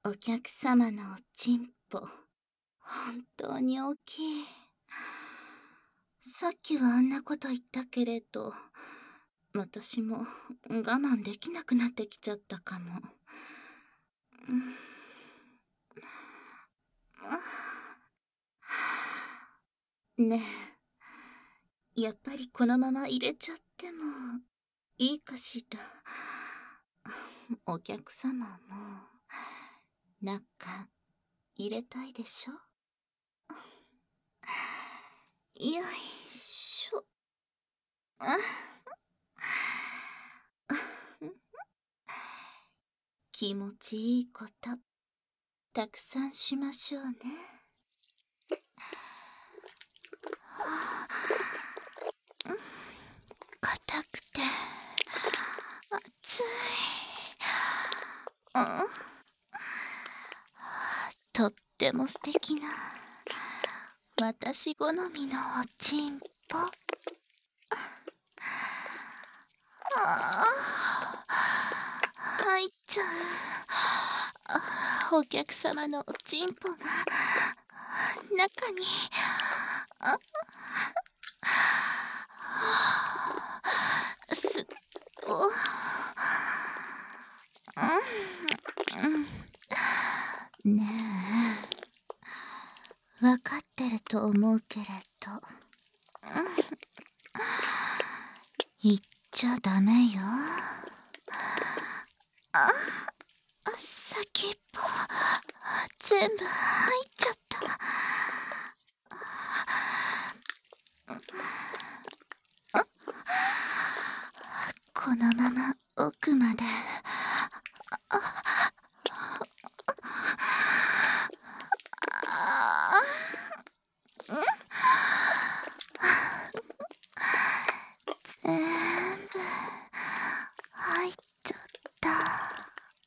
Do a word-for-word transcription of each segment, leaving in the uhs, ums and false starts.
お客様のおちんぽ、本当に大きい。さっきはあんなこと言ったけれど、私も我慢できなくなってきちゃったかも。うんねえ、やっぱりこのまま入れちゃってもいいかしら。お客様も中入れたいでしょ。よいしょ。気持ちいいことたくさんしましょうね。硬くて熱い、うん、とっても素敵な私好みのおちんぽ。あ入っちゃう。お客様のおちんぽが中に。すっごうん、ねえ、わかってると思うけれど、言っちゃダメよ。あ、先っぽ全部入っちゃった。このまま奥まで。全部入っちゃった。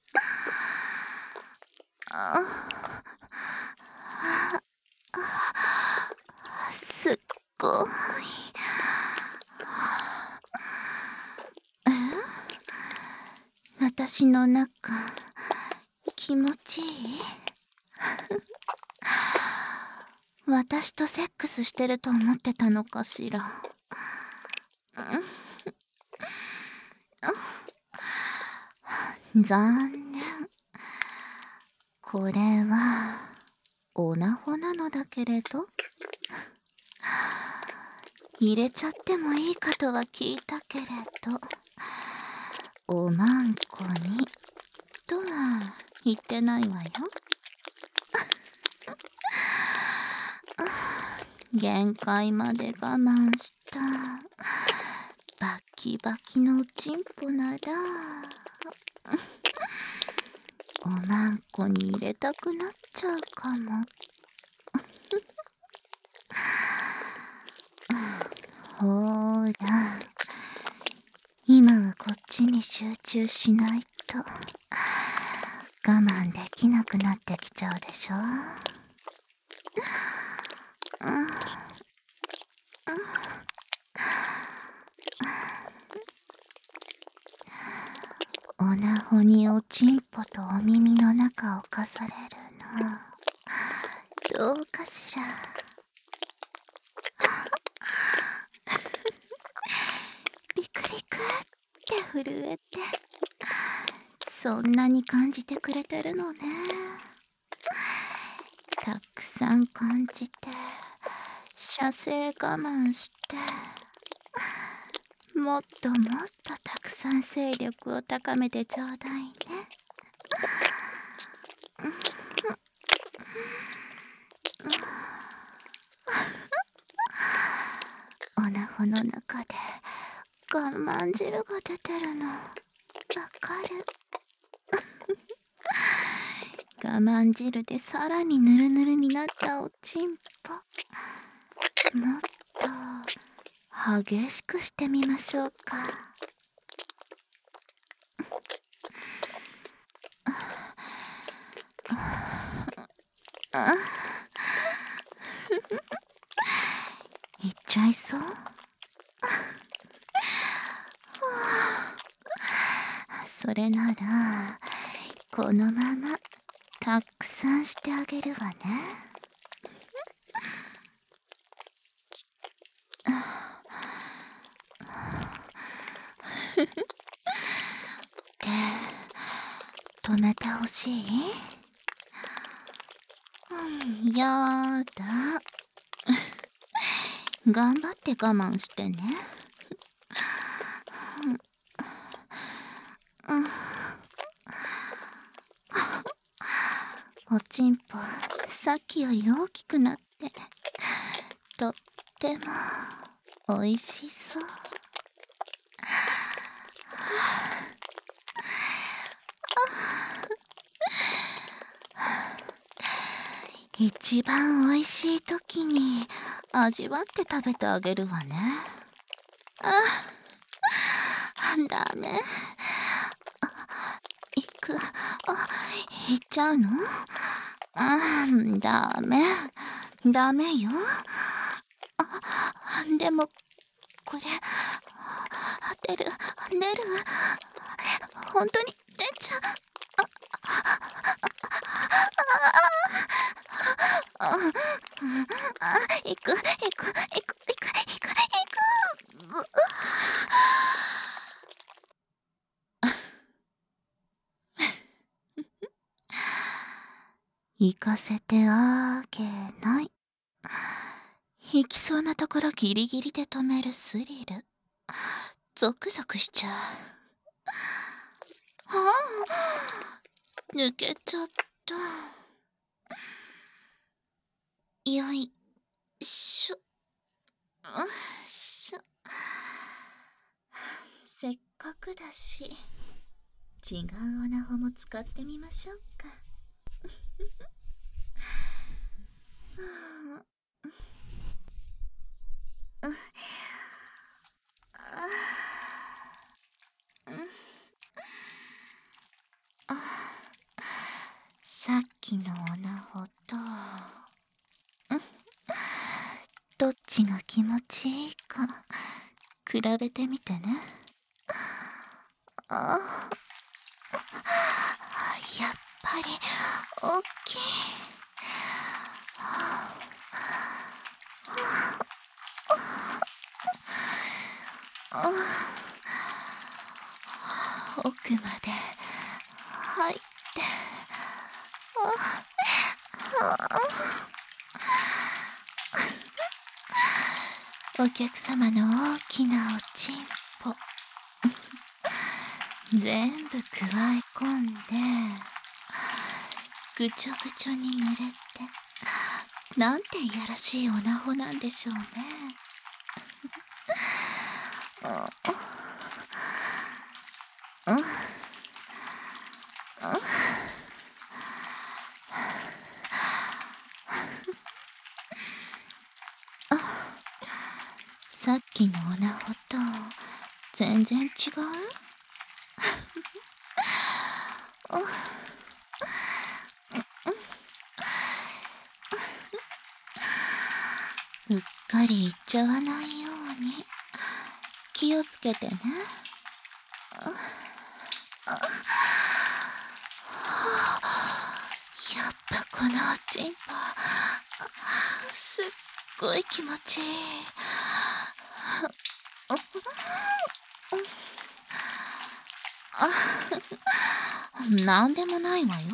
すっごい。私の中気持ちいい？私とセックスしてると思ってたのかしら。残念。これはオナホなのだけれど、入れちゃってもいいかとは聞いたけれど、おまんこにとは言ってないわよ。限界まで我慢したバキバキのおちんぽならおまんこに入れたくなっちゃうかも。ほーら、今はこっちに集中しないと我慢できなくなってきちゃうでしょ。おなほにおちんぽとお耳の中をかされるの、どうかしら。リクリクって震えて、そんなに感じてくれてるのね。たくさん感じて、射精我慢して、もっともっとたくさん勢力を高めてちょうだいね。おなほの中で我慢汁が出てるのわかる。我慢汁でさらにヌルヌルになったおちんぽ、もっと激しくしてみましょうか。いっちゃいそう。それならこのままたくさんしてあげるわね。で、止めてほしい？うん、やだ。頑張って我慢してね。うん、おちんぽ、さっきより大きくなって、とってもおいしそう。一番おいしい時に味わって食べてあげるわね。あ、ダメ。行く。あ、行っちゃうの？あ、ダメ。ダメよ。あ、でも、これ、出る、出る。本当に出ちゃう。あ、あ、あ、行く、行く、行く、行く、行く、行く。行かせてあげない。行きそうなところギリギリで止めるスリル。ゾクゾクしちゃう。ああ、抜けちゃった。よいしょ。よいしょ。せっかくだし、違うオナホも使ってみましょうか。さっきのオナホと、どっちが気持ちいいか比べてみてね。あ、やっぱり大きい。奥まで入って、お客様の大きなおちんぽ全部くわえ込んで、ぐちょぐちょに濡れて、なんていやらしいオナホなんでしょうね。うん、うん、さっきのオナホと全然違う？うっかりいっちゃわないように気をつけてね。やっぱこのおちんぽすっごい気持ちいい。あ、なんでもないわよ。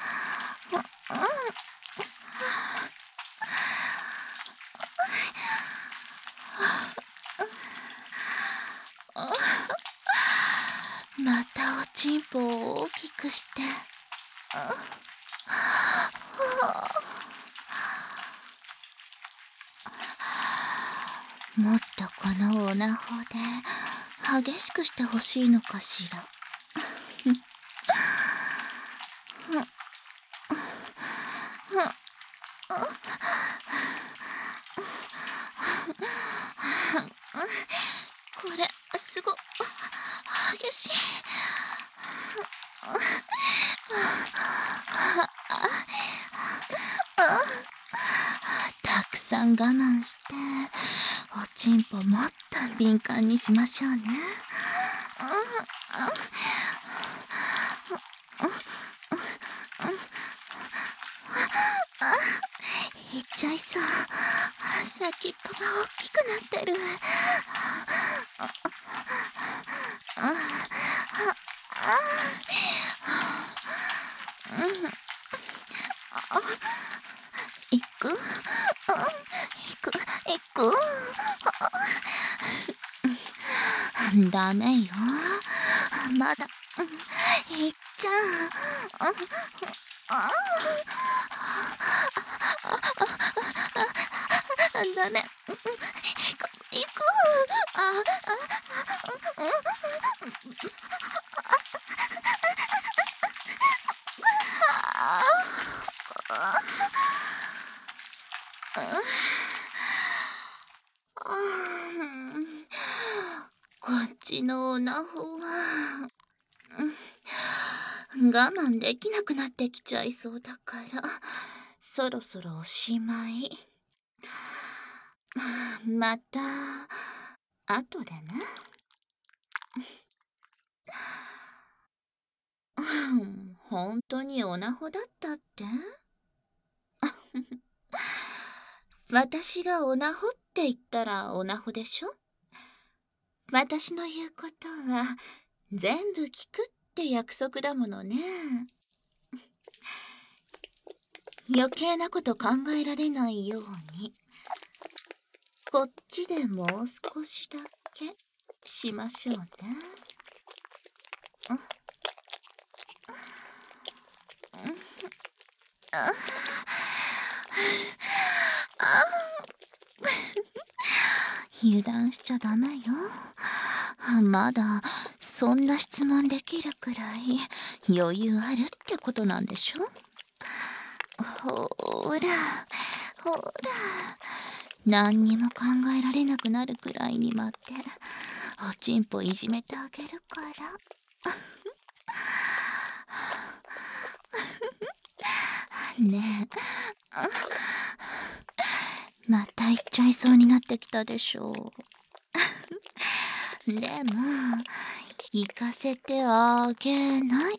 またおちんぽを大きくして、もっとこのオナホで激しくしてほしいのかしら。これすご激しい。たくさん我慢して、おちんぽもっと敏感にしましょうね。 ちゃいそう。先っぽが大きくなってる。行く行く行くダメよ。まだいっちゃう。ダメ。行く行く。あこっちのオナホは我慢できなくなってきちゃいそうだからそろそろおしまい。また後でね。本当にオナホだったって私がオナホって言ったらオナホでしょ。私の言うことは全部聞くって約束だものね。余計なこと考えられないようにこっちでもう少しだけしましょうね。油断しちゃダメよ。まだそんな質問できるくらい余裕あるってことなんでしょ。ほらほら何にも考えられなくなるくらいに待っておちんぽいじめてあげるからねえまた行っちゃいそうになってきたでしょでも行かせてあげない。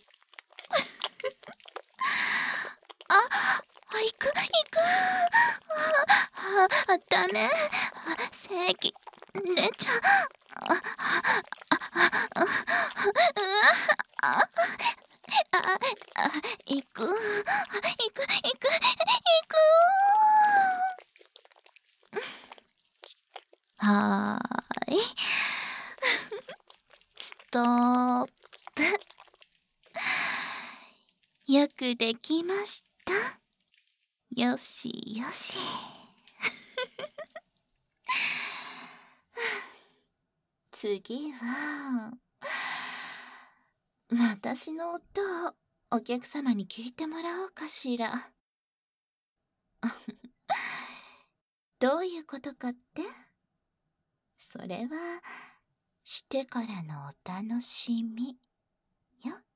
あ、行く行く。あ、あ、ダメ。正義出ちゃう。あ、あ、あ、あ、あ、あ、行く行く行く行く。はーい。ストップ。よくできました。よしよし。次は私の音をお客様に聞いてもらおうかしら。どういうことかって？それはしてからのお楽しみよ。